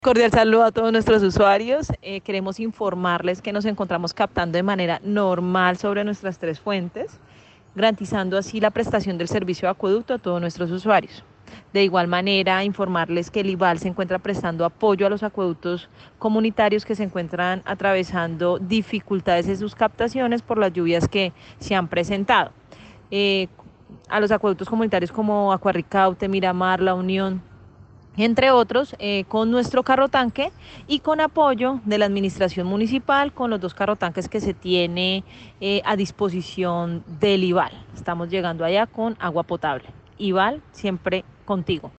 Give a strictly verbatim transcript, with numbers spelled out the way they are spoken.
Cordial saludo a todos nuestros usuarios. Eh, queremos informarles que nos encontramos captando de manera normal sobre nuestras tres fuentes, garantizando así la prestación del servicio de acueducto a todos nuestros usuarios. De igual manera, informarles que el IVAL se encuentra prestando apoyo a los acueductos comunitarios que se encuentran atravesando dificultades en sus captaciones por las lluvias que se han presentado. Eh, a los acueductos comunitarios como Acuarricaute, Miramar, La Unión, entre otros, eh, con nuestro carro tanque y con apoyo de la administración municipal con los dos carro tanques que se tiene eh, a disposición del IVAL. Estamos llegando allá con agua potable. IVAL siempre contigo.